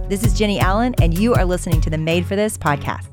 This is Jenny Allen, and you are listening to the Made for This podcast.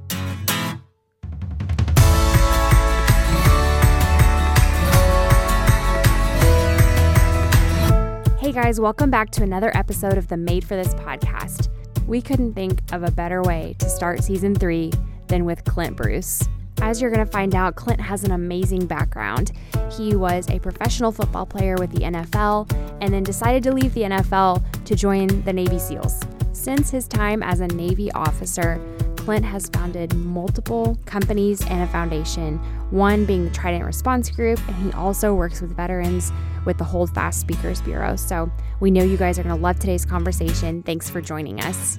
Hey guys, welcome back to another episode of the Made for This podcast. We couldn't think of a better way to start season 3 than with Clint Bruce. As you're going to find out, Clint has an amazing background. He was a professional football player with the NFL and then decided to leave the NFL to join the Navy SEALs. Since his time as a Navy officer, Clint has founded multiple companies and a foundation, one being the Trident Response Group, and he also works with veterans with the Hold Fast Speakers Bureau. So we know you guys are going to love today's conversation. Thanks for joining us.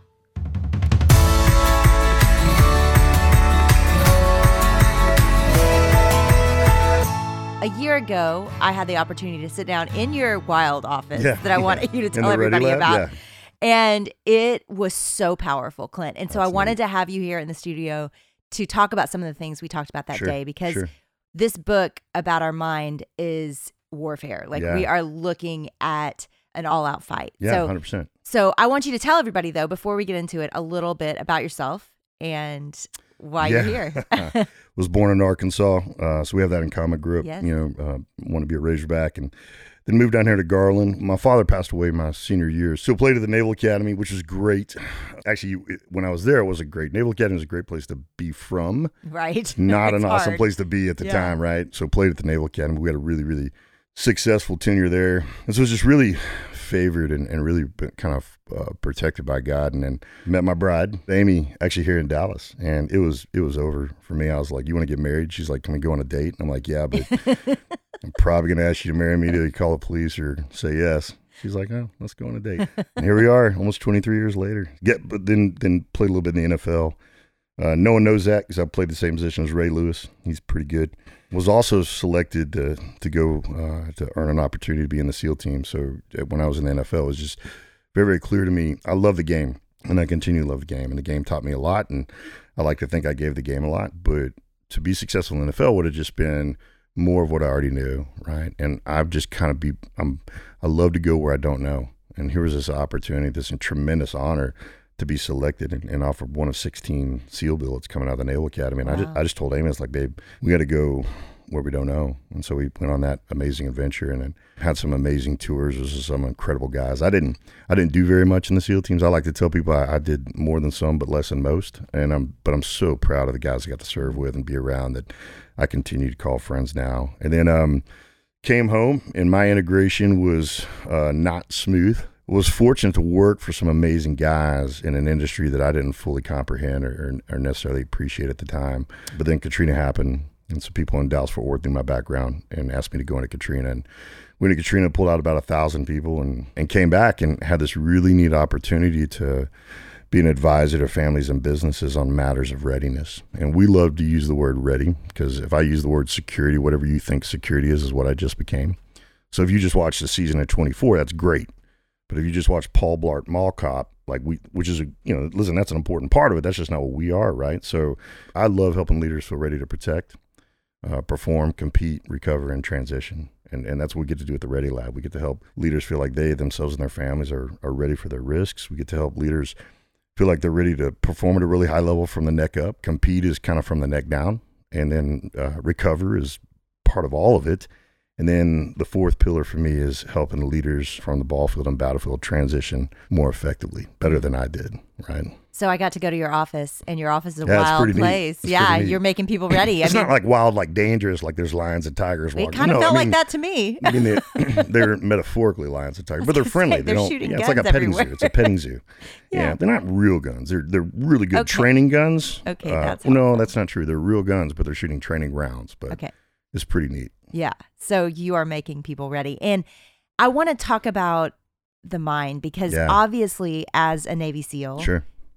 A year ago, I had the opportunity to sit down in your wild office that I want you to tell the everybody Ready Lab, about. And it was so powerful, Clint. And so I wanted to have you here in the studio to talk about some of the things we talked about that day, because this book about our mind is warfare. We are looking at an all-out fight. Yeah, so, 100%. So I want you to tell everybody, though, before we get into it, a little bit about yourself and why you're here. Was born in Arkansas, so we have that in common. Grew up, want to be a Razorback, and then moved down here to Garland. My father passed away my senior year. Still played at the Naval Academy, which was great. Actually, when I was there, it was a great. Naval Academy was a great place to be from. Right. Not an awesome place to be at the time, right? So played at the Naval Academy. We had a really, really successful tenure there. And so it was just really favored and really kind of protected by God. And then met my bride, Amy, actually here in Dallas. And it was over for me. I was like, you want to get married? She's like, can we go on a date? And I'm like, yeah, but I'm probably going to ask you to marry me to call the police or say yes. She's like, oh, let's go on a date. And here we are, almost 23 years later. But then played a little bit in the NFL. No one knows that because I played the same position as Ray Lewis. He's pretty good. Was also selected to go to earn an opportunity to be in the SEAL team. So when I was in the NFL, it was just very, very clear to me. I love the game, and I continue to love the game. And the game taught me a lot, and I like to think I gave the game a lot. But to be successful in the NFL would have just been more of what I already knew, right? And I've just kind of I love to go where I don't know. And here was this opportunity, this tremendous honor to be selected and offered one of 16 SEAL billets coming out of the Naval Academy. And I just told Amy, I was like, babe, we got to go where we don't know. And so we went on that amazing adventure and then had some amazing tours with some incredible guys. I didn't do very much in the SEAL teams. I like to tell people I did more than some, but less than most. But I'm so proud of the guys I got to serve with and be around that I continue to call friends now. And then came home, and my integration was not smooth. Was fortunate to work for some amazing guys in an industry that I didn't fully comprehend or necessarily appreciate at the time. But then Katrina happened, and some people in Dallas-Fort Worth knew my background and asked me to go into Katrina. And went to Katrina, pulled out about 1,000 people, and came back and had this really neat opportunity to be an advisor to families and businesses on matters of readiness. And we love to use the word ready, because if I use the word security, whatever you think security is what I just became. So if you just watch the season of 24, that's great. But if you just watch Paul Blart Mall Cop, which is listen, that's an important part of it. That's just not what we are, right? So I love helping leaders feel ready to protect, perform, compete, recover, and transition. And that's what we get to do at the Ready Lab. We get to help leaders feel like they themselves and their families are ready for their risks. We get to help leaders feel like they're ready to perform at a really high level from the neck up. Compete is kind of from the neck down. And then recover is part of all of it. And then the fourth pillar for me is helping the leaders from the ball field and battlefield transition more effectively, better than I did, right? So I got to go to your office, and your office is a wild place. Yeah, you're making people ready. It's not like wild, like dangerous, like there's lions and tigers walking. It kind of felt like that to me. I mean, they're metaphorically lions and tigers, but they're friendly. They're shooting guns it's like a petting everywhere. zoo. It's a petting zoo. Yeah, they're not real guns. They're really good training guns. Okay, that's no, that's not true. They're real guns, but they're shooting training rounds. But it's pretty neat. Yeah. So you are making people ready. And I want to talk about the mind, because obviously as a Navy SEAL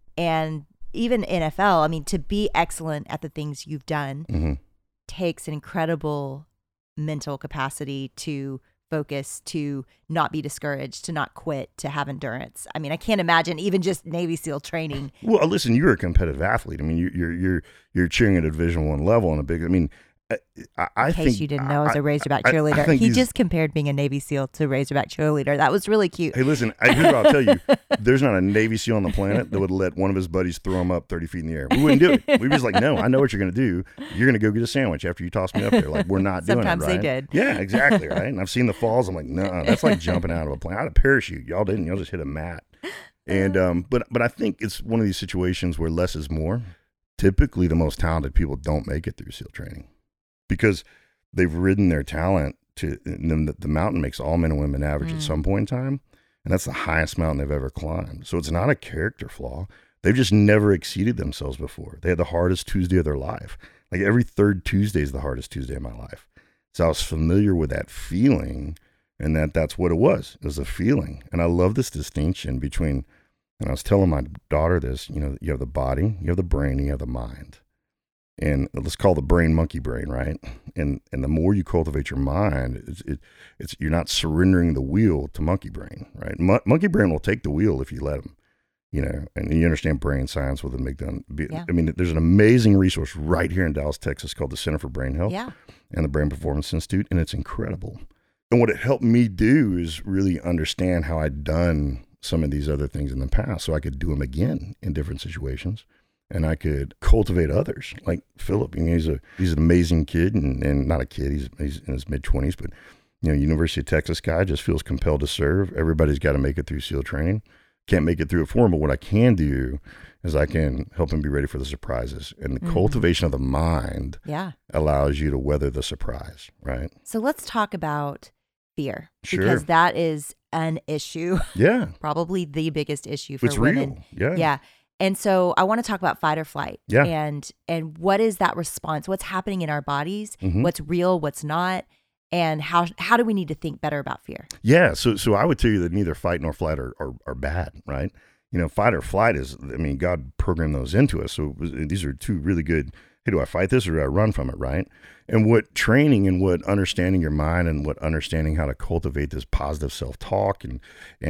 and even NFL, I mean, to be excellent at the things you've done takes an incredible mental capacity to focus, to not be discouraged, to not quit, to have endurance. I mean, I can't imagine even just Navy SEAL training. Well, listen, you're a competitive athlete. I mean, you're cheering at a Division I level on a big. I mean, In case you didn't know, as a Razorback cheerleader. He just compared being a Navy SEAL to Razorback cheerleader. That was really cute. Hey, listen, here's what I'll tell you. There's not a Navy SEAL on the planet that would let one of his buddies throw him up 30 feet in the air. We wouldn't do it. We'd be just like, no, I know what you're going to do. You're going to go get a sandwich after you toss me up there. Like, we're not doing it, right? Sometimes they did. Yeah, exactly, right? And I've seen the falls. I'm like, no, that's like jumping out of a plane. I had a parachute. Y'all didn't. Y'all just hit a mat. And but I think it's one of these situations where less is more. Typically, the most talented people don't make it through SEAL training because they've ridden their talent to the mountain makes all men and women average at some point in time. And that's the highest mountain they've ever climbed. So it's not a character flaw. They've just never exceeded themselves before. They had the hardest Tuesday of their life. Like every third Tuesday is the hardest Tuesday of my life. So I was familiar with that feeling, and that's what it was. It was a feeling. And I love this distinction between, and I was telling my daughter this, you know, you have the body, you have the brain, you have the mind. And let's call the brain monkey brain, right? And the more you cultivate your mind, it's you're not surrendering the wheel to monkey brain, right? Monkey brain will take the wheel if you let him, you know. And you understand brain science with the amygdala. Yeah. I mean, there's an amazing resource right here in Dallas, Texas, called the Center for Brain Health and the Brain Performance Institute, and it's incredible. And what it helped me do is really understand how I'd done some of these other things in the past, so I could do them again in different situations. And I could cultivate others, like Philip. I mean, he's an amazing kid, and not a kid. He's in his mid-20s, but you know, University of Texas guy, just feels compelled to serve. Everybody's got to make it through SEAL training. Can't make it through it for him, but what I can do is I can help him be ready for the surprises. And the cultivation of the mind allows you to weather the surprise, right? So let's talk about fear, because that is an issue. Yeah, probably the biggest issue for women. Real. Yeah. And so I want to talk about fight or flight. Yeah. And what is that response? What's happening in our bodies? What's real? What's not? And how do we need to think better about fear? Yeah. So I would tell you that neither fight nor flight are bad, right? You know, fight or flight is, I mean, God programmed those into us. So these are two really good, hey, do I fight this or do I run from it, right? And what training and what understanding your mind and what understanding how to cultivate this positive self-talk and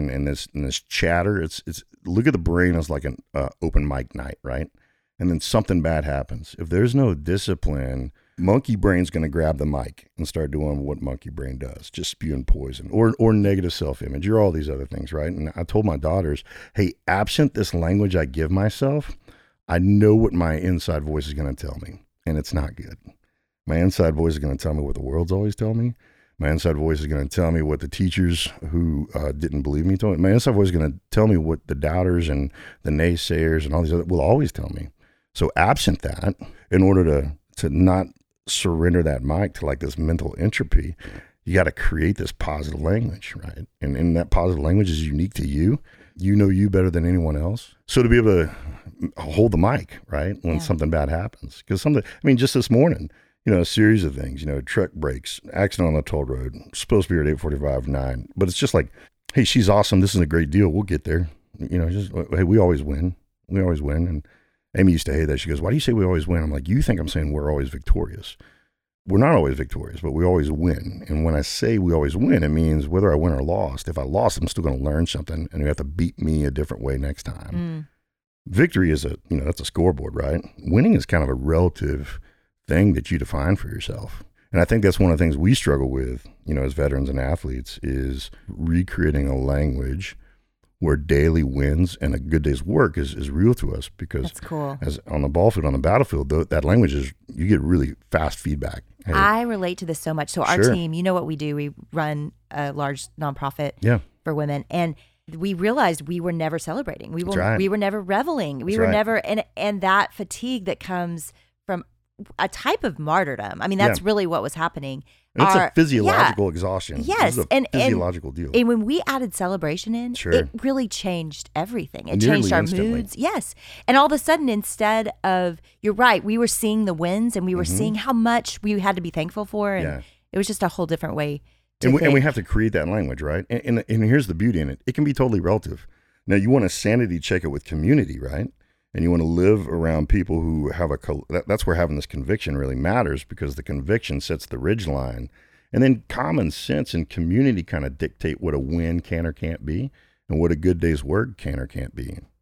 this chatter, it's look at the brain as like an open mic night, right? And then something bad happens. If there's no discipline, monkey brain's going to grab the mic and start doing what monkey brain does, just spewing poison or negative self-image or all these other things, right? And I told my daughters, hey, absent this language I give myself, I know what my inside voice is going to tell me, and it's not good. My inside voice is going to tell me what the world's always telling me. My inside voice is going to tell me what the teachers who didn't believe me told me. My inside voice is going to tell me what the doubters and the naysayers and all these other will always tell me. So absent that, in order to not surrender that mic to like this mental entropy, you got to create this positive language, right? And that positive language is unique to you. You know you better than anyone else. So to be able to hold the mic, right, when something bad happens. Because just this morning, you know, a series of things, you know, truck breaks, accident on the toll road, supposed to be here at 8:45-9. But it's just like, hey, she's awesome. This is a great deal. We'll get there. You know, just, hey, we always win. We always win. And Amy used to hate that. She goes, why do you say we always win? I'm like, you think I'm saying we're always victorious. We're not always victorious, but we always win. And when I say we always win, it means whether I win or lost. If I lost, I'm still going to learn something, and you have to beat me a different way next time. Victory is that's a scoreboard, right? Winning is kind of a relative thing that you define for yourself. And I think that's one of the things we struggle with, you know, as veterans and athletes, is recreating a language where daily wins and a good day's work is real to us, because that's cool. As on the ball field, on the battlefield, that language is, you get really fast feedback. Hey, I relate to this so much. So our team, you know what we do? We run a large nonprofit for women, and we realized we were never celebrating. We were never reveling. We were never, and that fatigue that comes from a type of martyrdom. I mean, that's really what was happening. It's a physiological exhaustion. Yes. This is a physiological deal. And when we added celebration in, it really changed everything. It changed our moods. Yes. And all of a sudden, instead of, you're right, we were seeing the wins, and we were seeing how much we had to be thankful for. And it was just a whole different way to think. And we have to create that language, right? And here's the beauty in it. It can be totally relative. Now, you want to sanity check it with community, right? And you want to live around people who have that's where having this conviction really matters, because the conviction sets the ridgeline. And then common sense and community kind of dictate what a win can or can't be, and what a good day's work can or can't be.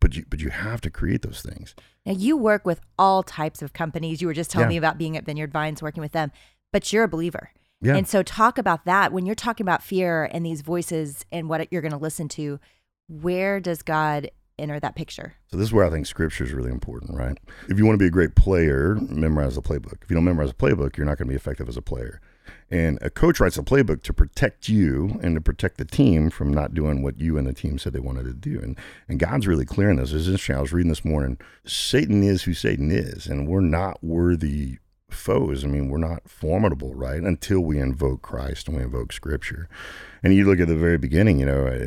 but you have to create those things. Now, you work with all types of companies. You were just telling me about being at Vineyard Vines, working with them, but you're a believer. Yeah. And so talk about that. When you're talking about fear and these voices and what you're going to listen to, where does God enter that picture? So this is where I think scripture is really important, right? If you want to be a great player, memorize the playbook. If you don't memorize the playbook, you're not going to be effective as a player. And a coach writes a playbook to protect you and to protect the team from not doing what you and the team said they wanted to do. And God's really clear in this. It's interesting. I was reading this morning, Satan is who Satan is, and we're not worthy foes. I mean, we're not formidable, right? Until we invoke Christ and we invoke Scripture. And you look at the very beginning,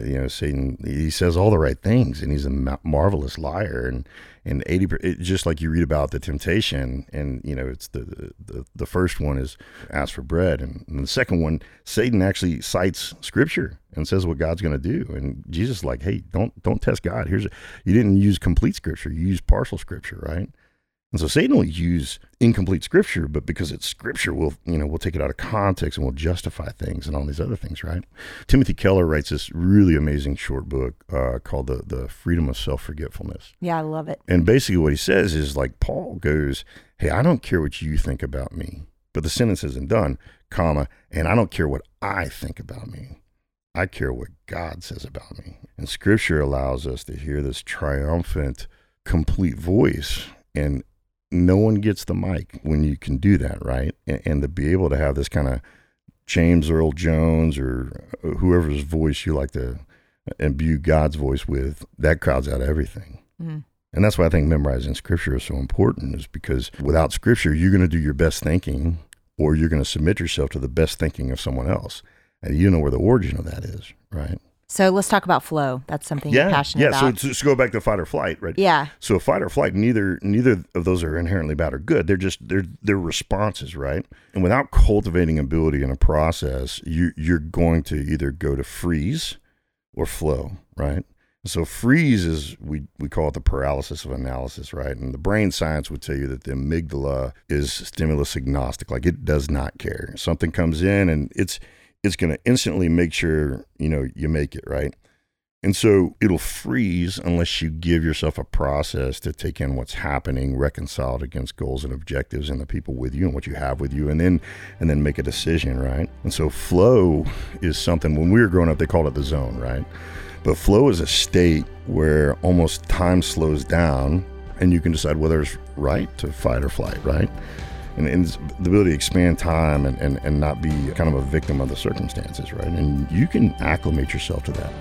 Satan, he says all the right things, and he's a marvelous liar. And 80%, just like you read about the temptation, and it's the first one is ask for bread, and the second one, Satan actually cites Scripture and says what God's going to do. And Jesus is like, hey, don't test God. You didn't use complete Scripture, you used partial Scripture, right? And so Satan will use incomplete Scripture, but because it's Scripture, we'll take it out of context and we'll justify things and all these other things, right? Timothy Keller writes this really amazing short book called the Freedom of Self-Forgetfulness. Yeah, I love it. And basically what he says is, like, Paul goes, hey, I don't care what you think about me, but the sentence isn't done, comma, and I don't care what I think about me. I care what God says about me. And Scripture allows us to hear this triumphant, complete voice, and no one gets the mic when you can do that, right? And to be able to have this kind of James Earl Jones or whoever's voice you like to imbue God's voice with, that crowds out everything. Mm-hmm. And that's why I think memorizing Scripture is so important, is because without Scripture, you're going to do your best thinking, or you're going to submit yourself to the best thinking of someone else. And you know where the origin of that is, right? So let's talk about flow. That's something you're passionate about. Yeah, so let's go back to fight or flight, right? Yeah. So fight or flight, neither of those are inherently bad or good. They're responses, right? And without cultivating ability in a process, you're going to either go to freeze or flow, right? So freeze is, we call it the paralysis of analysis, right? And the brain science would tell you that the amygdala is stimulus agnostic, like it does not care. Something comes in and it's going to instantly make sure, you make it, right? And so it'll freeze unless you give yourself a process to take in what's happening, reconciled against goals and objectives and the people with you and what you have with you, and then make a decision, right? And so flow is something, when we were growing up, they called it the zone, right? But flow is a state where almost time slows down and you can decide whether it's right to fight or flight, right? And the ability to expand time and not be kind of a victim of the circumstances, right? And you can acclimate yourself to that.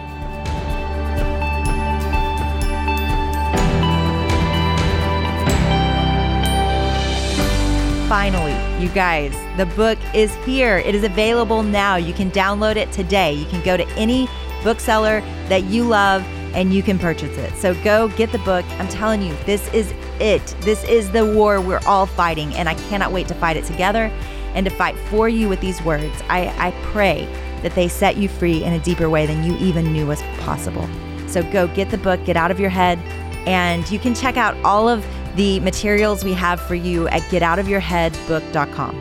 Finally, you guys, the book is here. It is available now. You can download it today. You can go to any bookseller that you love and you can purchase it. So go get the book. I'm telling you, this is it. This is the war we're all fighting, and I cannot wait to fight it together and to fight for you with these words. I pray that they set you free in a deeper way than you even knew was possible. So go get the book, get out of your head, and you can check out all of the materials we have for you at getoutofyourheadbook.com.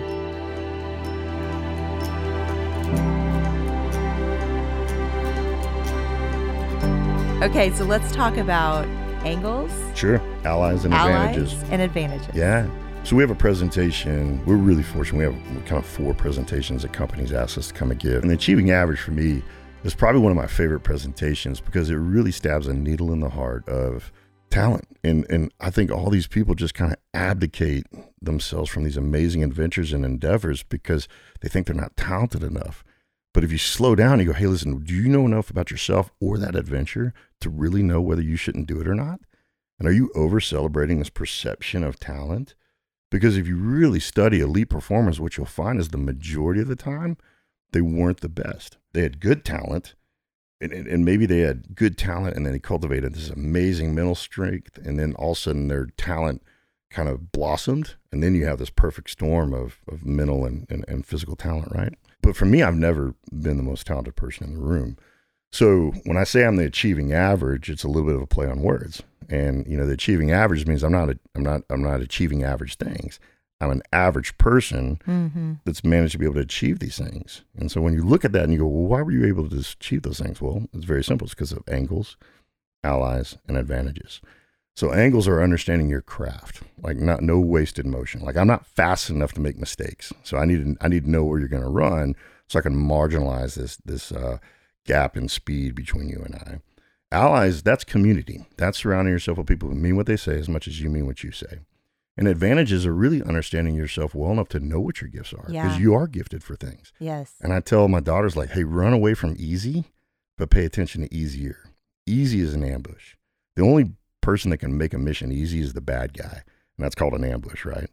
Okay, so let's talk about angles. Sure. Allies and advantages. Yeah. So we have a presentation. We're really fortunate. We have kind of 4 presentations that companies ask us to come and give. And the Achieving Average for me is probably one of my favorite presentations because it really stabs a needle in the heart of talent. And I think all these people just kind of abdicate themselves from these amazing adventures and endeavors because they think they're not talented enough. But if you slow down and you go, hey, listen, do you know enough about yourself or that adventure to really know whether you shouldn't do it or not? And are you over-celebrating this perception of talent? Because if you really study elite performers, what you'll find is the majority of the time, they weren't the best. They had good talent, and maybe they had good talent, and then they cultivated this amazing mental strength, and then all of a sudden their talent kind of blossomed, and then you have this perfect storm of mental and physical talent, right? But for me, I've never been the most talented person in the room. So when I say I'm the achieving average, it's a little bit of a play on words. And the achieving average means I'm not achieving average things. I'm an average person that's managed to be able to achieve these things. And so when you look at that and you go, well, why were you able to achieve those things? Well, it's very simple. It's because of angles, allies, and advantages. So angles are understanding your craft, like no wasted motion. Like I'm not fast enough to make mistakes. So I need to know where you're going to run so I can marginalize this gap in speed between you and I. Allies, that's community. That's surrounding yourself with people who mean what they say as much as you mean what you say. And advantages are really understanding yourself well enough to know what your gifts are, because you are gifted for things. Yes. And I tell my daughters, like, hey, run away from easy, but pay attention to easier. Easy is an ambush. The only person that can make a mission easy is the bad guy, and that's called an ambush, right?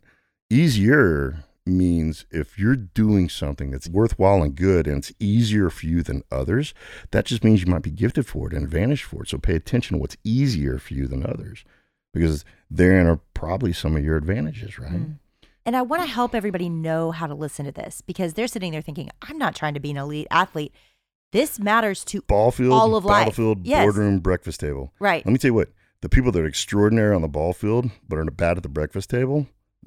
Easier means if you're doing something that's worthwhile and good and it's easier for you than others, that just means you might be gifted for it and advantaged for it. So pay attention to what's easier for you than others, because therein are probably some of your advantages, right? And I want to help everybody know how to listen to this, because they're sitting there thinking, I'm not trying to be an elite athlete. This matters to all of life. Battlefield, boardroom, breakfast table. Right. Let me tell you what, the people that are extraordinary on the ball field but are bad at the breakfast table,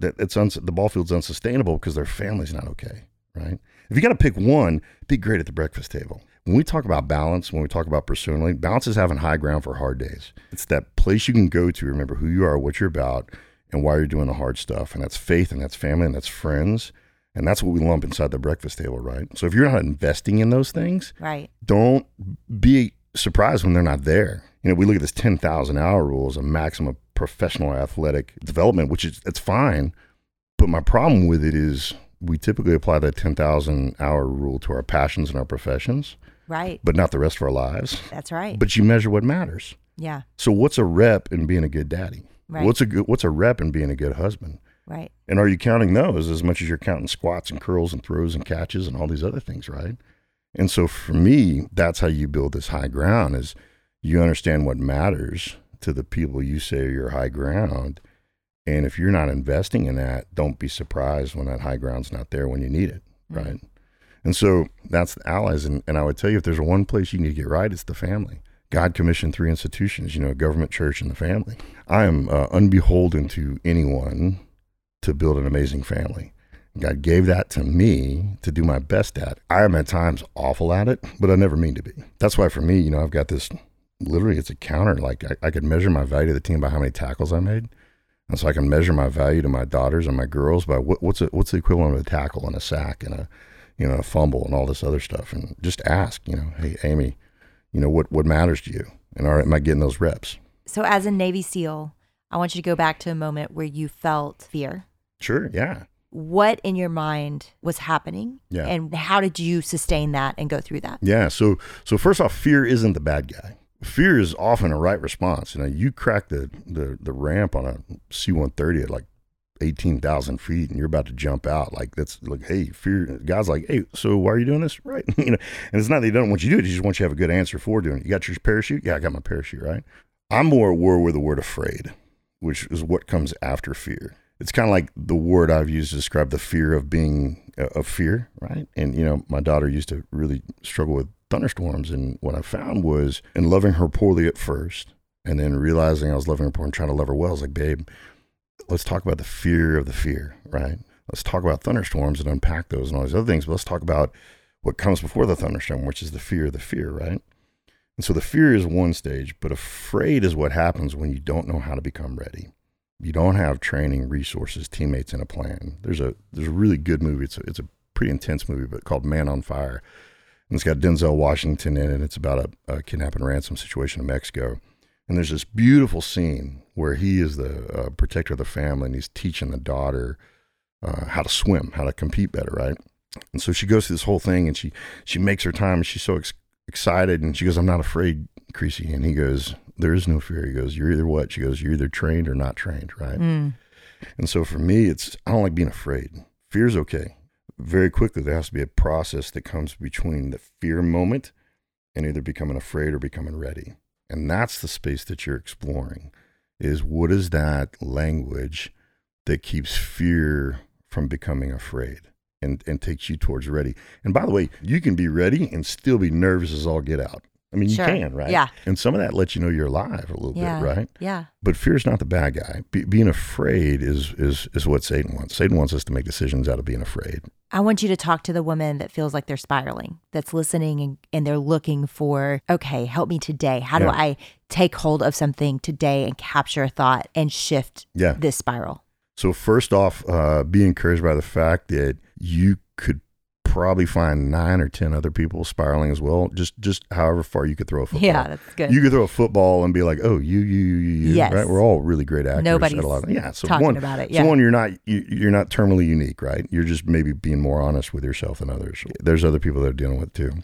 the ball field's unsustainable because their family's not okay, right? If you got to pick one, be great at the breakfast table. When we talk about balance, when we talk about pursuing, balance is having high ground for hard days. It's that place you can go to, remember who you are, what you're about, and why you're doing the hard stuff. And that's faith, and that's family, and that's friends. And that's what we lump inside the breakfast table, right? So if you're not investing in those things, right, don't be surprised when they're not there. You know, we look at this 10,000 hour rule as a maximum professional athletic development, which is, it's fine. But my problem with it is we typically apply that 10,000 hour rule to our passions and our professions. Right. But not the rest of our lives. That's right. But you measure what matters. Yeah. So what's a rep in being a good daddy? Right. What's a rep in being a good husband? Right. And are you counting those as much as you're counting squats and curls and throws and catches and all these other things, right? And so for me, that's how you build this high ground, is you understand what matters to the people you say are your high ground. And if you're not investing in that, don't be surprised when that high ground's not there when you need it, right? Mm-hmm. And so that's the allies. And I would tell you, if there's one place you need to get right, it's the family. God commissioned 3 institutions, government, church, and the family. I am unbeholden to anyone to build an amazing family. God gave that to me to do my best at. I am at times awful at it, but I never mean to be. That's why for me, I've got this, literally it's a counter. Like I could measure my value to the team by how many tackles I made. And so I can measure my value to my daughters and my girls by what's the equivalent of a tackle and a sack and a fumble and all this other stuff. And just ask, hey, Amy, what matters to you? And am I getting those reps? So as a Navy SEAL, I want you to go back to a moment where you felt fear. Sure, yeah. What in your mind was happening? Yeah. And how did you sustain that and go through that? Yeah, so first off, fear isn't the bad guy. Fear is often a right response. You crack the ramp on a C-130 at like 18,000 feet and you're about to jump out. That's like, hey, fear. God's like, hey, so why are you doing this? Right. And it's not that he doesn't want you to do it. He just wants you to have a good answer for doing it. You got your parachute? Yeah, I got my parachute, right? I'm more at war with the word afraid, which is what comes after fear. It's kind of like the word I've used to describe the fear of being of fear, right? And, my daughter used to really struggle with thunderstorms. And what I found was, in loving her poorly at first, and then realizing I was loving her poorly and trying to love her well, I was like, babe, let's talk about the fear of the fear, right? Let's talk about thunderstorms and unpack those and all these other things. But let's talk about what comes before the thunderstorm, which is the fear of the fear, right? And so the fear is one stage, but afraid is what happens when you don't know how to become ready. You don't have training, resources, teammates, and a plan. There's a really good movie. It's a pretty intense movie, but called Man on Fire. And it's got Denzel Washington in it. It's about a kidnap and ransom situation in Mexico. And there's this beautiful scene where he is the protector of the family, and he's teaching the daughter how to swim, how to compete better, right? And so she goes through this whole thing, and she makes her time, and she's so excited, and she goes, I'm not afraid, Creasy. And he goes, there is no fear. He goes, you're either what? She goes, you're either trained or not trained, right? Mm. And so for me, I don't like being afraid. Fear's okay. Very quickly, there has to be a process that comes between the fear moment and either becoming afraid or becoming ready. And that's the space that you're exploring, is what is that language that keeps fear from becoming afraid and takes you towards ready. And by the way, you can be ready and still be nervous as all get out. I mean, sure. You can, right? Yeah. And some of that lets you know you're alive a little bit, right? Yeah. But fear's not the bad guy. Being afraid is what Satan wants. Satan wants us to make decisions out of being afraid. I want you to talk to the woman that feels like they're spiraling, that's listening and they're looking for, okay, help me today. How do I take hold of something today and capture a thought and shift this spiral? So first off, be encouraged by the fact that you could probably find 9 or 10 other people spiraling as well. Just however far you could throw a football. Yeah, that's good. You could throw a football and be like, oh, you. Yes. Right? We're all really great actors. Nobody's at a lot of, so talking about it. Yeah. So one, you're not terminally unique, right? You're just maybe being more honest with yourself than others. There's other people that are dealing with it too.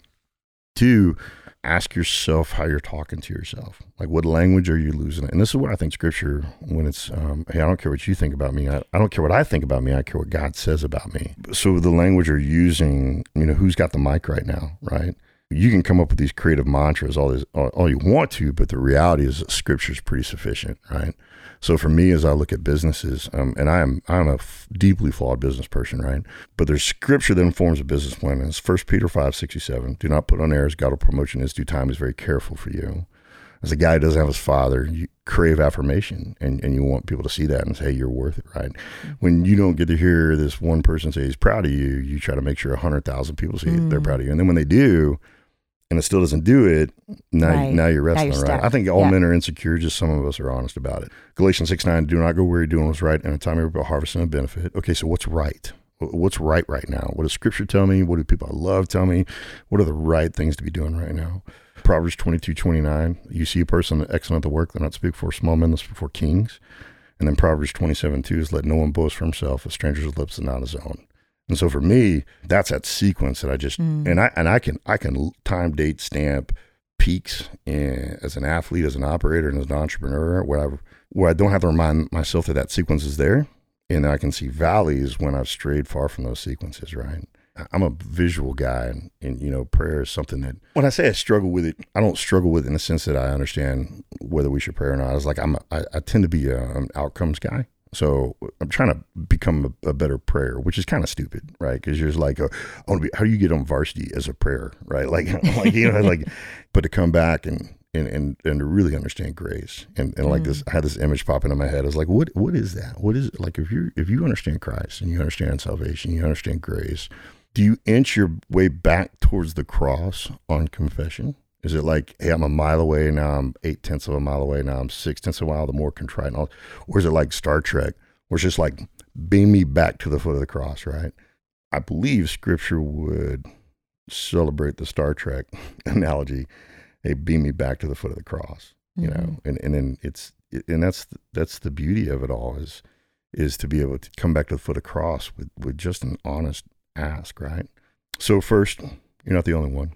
2, ask yourself how you're talking to yourself. Like, what language are you losing? And this is what I think Scripture, when it's, hey, I don't care what you think about me. I don't care what I think about me. I care what God says about me. So the language you're using, who's got the mic right now, right? You can come up with these creative mantras, all you want to, but the reality is that Scripture is pretty sufficient, right? So for me, as I look at businesses, and I'm a deeply flawed business person, right? But there's Scripture that informs a business plan. And it's 1 Peter 5:67. Do not put on airs. God will promote you in his due time. He's very careful for you. As a guy who doesn't have his father, you crave affirmation, and you want people to see that and say, hey, you're worth it, right? When you don't get to hear this one person say he's proud of you, you try to make sure 100,000 people see they're proud of you. And then when they do, and it still doesn't do it, now you're wrestling, right? I think all men are insecure, just some of us are honest about it. Galatians 6:9, do not go where you're doing what's right, and a time you're harvesting a benefit. Okay, so what's right? What's right now? What does Scripture tell me? What do people I love tell me? What are the right things to be doing right now? Proverbs 22:29, you see a person excellent at the work, they'll not speak before small men, they'll speak before kings. And then Proverbs 27:2 is let no one boast for himself, a stranger's lips and not his own. And so for me, that's that sequence that I just, and I can time, date, stamp peaks as an athlete, as an operator, and as an entrepreneur, where I don't have to remind myself that sequence is there. And I can see valleys when I've strayed far from those sequences, right? I'm a visual guy, and prayer is something that, when I say I struggle with it, I don't struggle with it in the sense that I understand whether we should pray or not. It's like I tend to be an outcomes guy. So I'm trying to become a better prayer, which is kind of stupid, right? Because you're just like, I want to be. How do you get on varsity as a prayer, right? But to come back and to really understand grace and like this, I had this image pop into my head. I was like, what is that? What is it? Like if you understand Christ and you understand salvation, you understand grace, do you inch your way back towards the cross on confession? Is it like, hey, I'm a mile away, now I'm 0.8 of a mile away, now I'm 0.6 of a mile, the more contrite and all? Or is it like Star Trek, where it's just like, beam me back to the foot of the cross, right? I believe Scripture would celebrate the Star Trek analogy, hey, beam me back to the foot of the cross, and then that's the beauty of it all is to be able to come back to the foot of the cross with just an honest ask, right? So first, you're not the only one.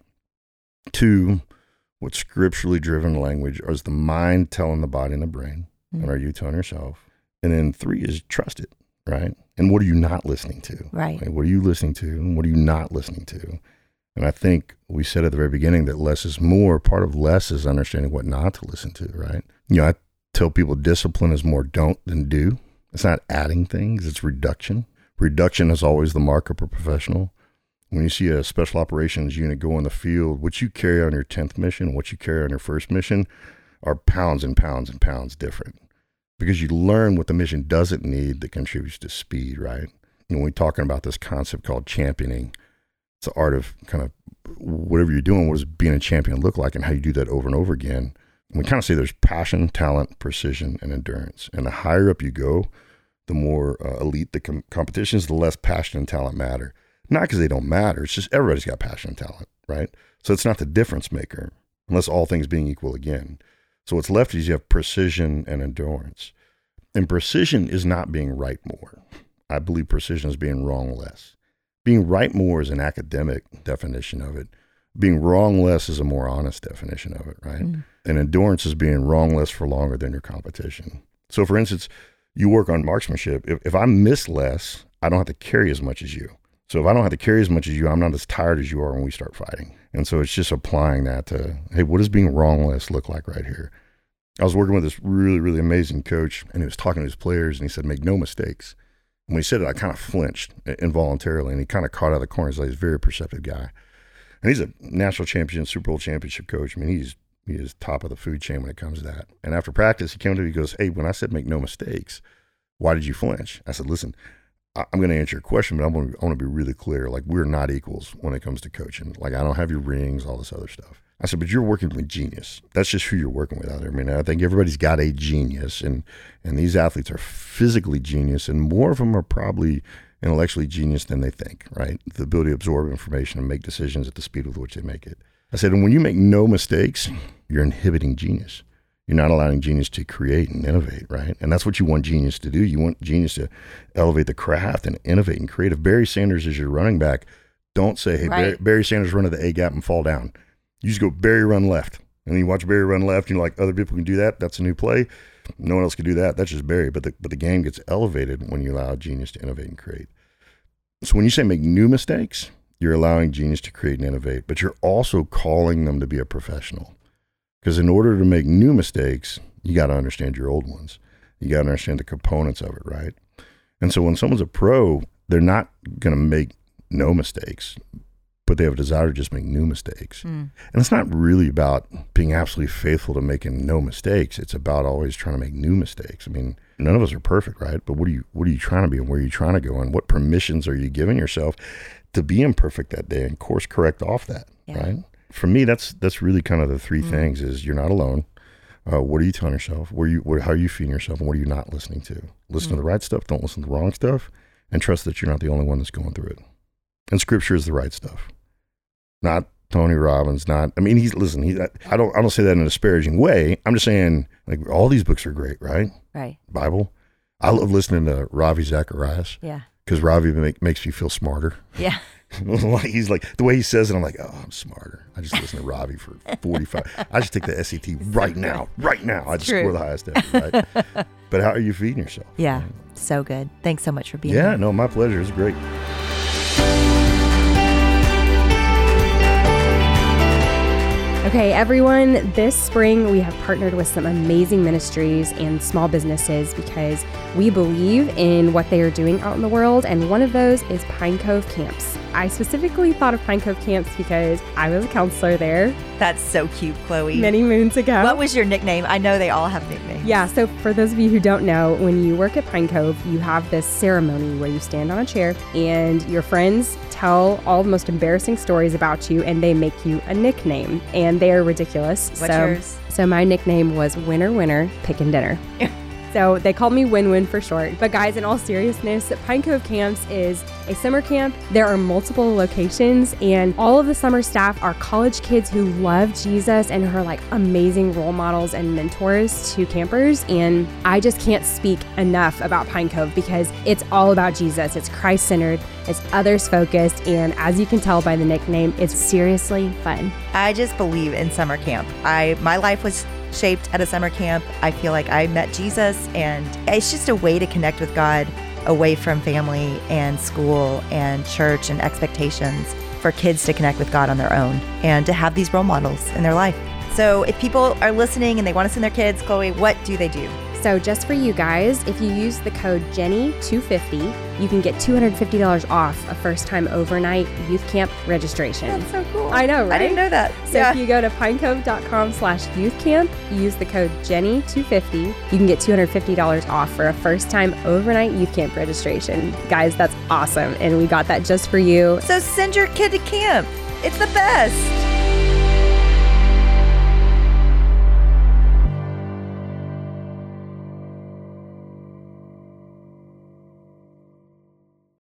2, what scripturally driven language is the mind telling the body and the brain, and are you telling yourself? And then 3 is trust it, right? And what are you not listening to? Right. Like, what are you listening to, and what are you not listening to? And I think we said at the very beginning that less is more. Part of less is understanding what not to listen to, right? I tell people discipline is more don't than do. It's not adding things, it's reduction. Reduction is always the mark of a professional. When you see a special operations unit go in the field, what you carry on your 10th mission, what you carry on your first mission are pounds and pounds and pounds different, because you learn what the mission doesn't need that contributes to speed, right? When we're talking about this concept called championing, it's the art of kind of whatever you're doing, what does being a champion look like, and how you do that over and over again. And we kind of say there's passion, talent, precision, and endurance. And the higher up you go, the more elite the competitions, the less passion and talent matter. Not because they don't matter. It's just everybody's got passion and talent, right? So it's not the difference maker, unless all things being equal again. So what's left is you have precision and endurance. And precision is not being right more. I believe precision is being wrong less. Being right more is an academic definition of it. Being wrong less is a more honest definition of it, right? And endurance is being wrong less for longer than your competition. So for instance, you work on marksmanship. If I miss less, I don't have to carry as much as you. So if I don't have to carry as much as you, I'm not as tired as you are when we start fighting. And so it's just applying that to, hey, what does being wrong less look like right here? I was working with this really, really amazing coach, and he was talking to his players, and he said, make no mistakes. And when he said it, I kind of flinched involuntarily, and he kind of caught out of the corner. He's like, he's a very perceptive guy. And he's a national champion, Super Bowl championship coach. I mean, he is top of the food chain when it comes to that. And after practice, he came to me, he goes, hey, when I said make no mistakes, why did you flinch? I said, listen, I'm going to answer your question, but I want to be really clear. Like, we're not equals when it comes to coaching. Like, I don't have your rings, all this other stuff. I said, but you're working with genius. That's just who you're working with out there. I mean, I think everybody's got a genius, and these athletes are physically genius, and more of them are probably intellectually genius than they think, right? The ability to absorb information and make decisions at the speed with which they make it. I said, and when you make no mistakes, you're inhibiting genius. You're not allowing genius to create and innovate, right? And that's what you want genius to do. You want genius to elevate the craft and innovate and create. If Barry Sanders is your running back, don't say, hey, right. Barry Sanders run to the A gap and fall down. You just go, Barry run left. And then you watch Barry run left, and you're like, other people can do that. That's a new play. No one else can do that. That's just Barry. But the game gets elevated when you allow genius to innovate and create. So when you say make new mistakes, you're allowing genius to create and innovate, but you're also calling them to be a professional. Because in order to make new mistakes, you got to understand your old ones. You got to understand the components of it, right? And so when someone's a pro, they're not going to make no mistakes, but they have a desire to just make new mistakes. And it's not really about being absolutely faithful to making no mistakes. It's about always trying to make new mistakes. I mean, none of us are perfect, right? But what are you trying to be, and where are you trying to go, and what permissions are you giving yourself to be imperfect that day and course correct off that, right? For me, that's really kind of the three things: is you're not alone. What are you telling yourself? How are you feeding yourself, and what are you not listening to? Listen to the right stuff. Don't listen to the wrong stuff, and trust that you're not the only one that's going through it. And Scripture is the right stuff, not Tony Robbins. I don't say that in a disparaging way. I'm just saying, like, all these books are great, right? Right. Bible. I love listening to Ravi Zacharias. Yeah. Because Ravi makes me feel smarter. Yeah. He's like, the way he says it, I'm like, oh, I'm smarter. I just listen to Ravi for 45. I just take the SAT right now. I just score the highest ever, right? But how are you feeding yourself? Yeah. Right? So good. Thanks so much for being here. here. Yeah, no, my pleasure. It's great. Okay, everyone, this spring we have partnered with some amazing ministries and small businesses because we believe in what they are doing out in the world, and one of those is Pine Cove Camps. I specifically thought of Pine Cove Camps because I was a counselor there. That's so cute, Chloe. Many moons ago. What was your nickname? I know they all have nicknames. Yeah, so for those of you who don't know, when you work at Pine Cove, you have this ceremony where you stand on a chair and your friends tell all the most embarrassing stories about you, and they make you a nickname, and they are ridiculous. What's yours? So my nickname was Winner Winner Pickin' Dinner. So they called me Win-Win for short. But guys, in all seriousness, Pine Cove Camps is a summer camp. There are multiple locations, and all of the summer staff are college kids who love Jesus and who are like amazing role models and mentors to campers. And I just can't speak enough about Pine Cove because it's all about Jesus. It's Christ-centered, it's others-focused, and as you can tell by the nickname, it's seriously fun. I just believe in summer camp. My life was shaped at a summer camp. I feel like I met Jesus, and it's just a way to connect with God away from family and school and church and expectations, for kids to connect with God on their own and to have these role models in their life. So if people are listening and they want to send their kids, Chloe, what do they do? So just for you guys, if you use the code Jenny250, you can get $250 off a first-time overnight youth camp registration. That's so cool. I know, right? I didn't know that. So if you go to pinecove.com/youthcamp, use the code Jenny250, you can get $250 off for a first-time overnight youth camp registration. Guys, that's awesome. And we got that just for you. So send your kid to camp. It's the best.